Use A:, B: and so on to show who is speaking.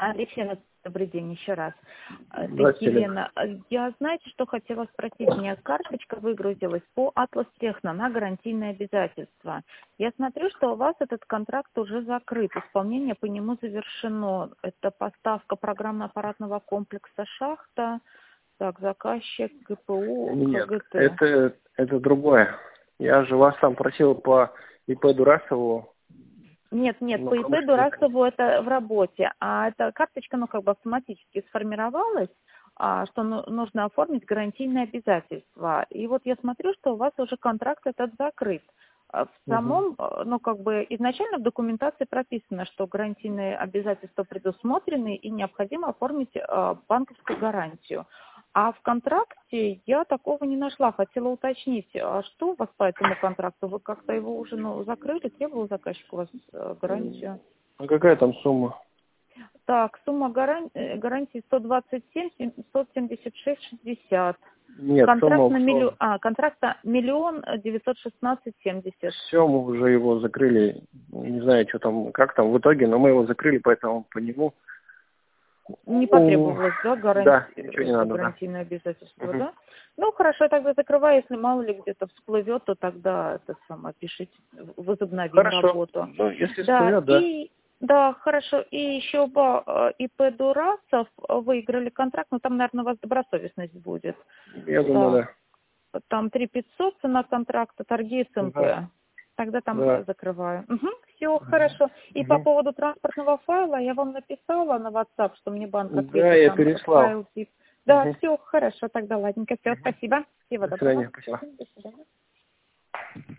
A: Алексей, добрый день еще раз. Это
B: Здравствуйте, Лена.
A: Елена. Я, знаете, что хотела спросить? У меня карточка выгрузилась по Atlas Техно на гарантийные обязательства. Я смотрю, что у вас этот контракт уже закрыт. Исполнение по нему завершено. Это поставка программно-аппаратного комплекса «Шахта». Так, заказчик ГПУ,
B: Нет,
A: ХГТ.
B: это другое. Я же вас там просил по ИП Дурасову.
A: Нет,
B: Но
A: по
B: потому
A: ИП
B: что
A: Дурасову это в работе, а эта карточка, автоматически сформировалась, что нужно оформить гарантийные обязательства. И вот я смотрю, что у вас уже контракт этот закрыт. В
B: Мгм.
A: самом, изначально в документации прописано, что гарантийные обязательства предусмотрены и необходимо оформить банковскую гарантию. А в контракте я такого не нашла. Хотела уточнить, а что у вас по этому контракту? Вы как-то его уже закрыли? Требовал заказчик у вас гарантию?
B: А какая там сумма?
A: Так, сумма гарантии 127 776 60.
B: Нет,
A: Контракт
B: сумма
A: на
B: ушла.
A: контракта 1 916 70.
B: Все, мы уже его закрыли. Не знаю, что там, как там в итоге, но мы его закрыли, поэтому по нему.
A: Не потребовалось, да,
B: Да, ничего не надо, да.
A: гарантийное обязательство,
B: Мгм.
A: да? Ну, хорошо, я тогда закрываю, если мало ли где-то всплывет, то тогда это самое, пишите, возобновим
B: Хорошо.
A: работу.
B: Ну, если
A: Да,
B: всплывет, да.
A: хорошо, и еще по ИП Дурасов выиграли контракт, но там, наверное, у вас добросовестность будет.
B: Я думаю,
A: Так,
B: да.
A: там 3500 цена контракта, торги СМП.
B: Ага.
A: Тогда там
B: Да.
A: закрываю. Все, хорошо. И по
B: Мгм.
A: поводу транспортного файла я вам написала на WhatsApp, что мне банк
B: Да,
A: ответит
B: я
A: там
B: переслал.
A: файл тип. Да,
B: Мгм.
A: все, хорошо, тогда ладненько. Все, спасибо. Всего
B: До
A: доброго.
B: свидания, спасибо.
A: До свидания.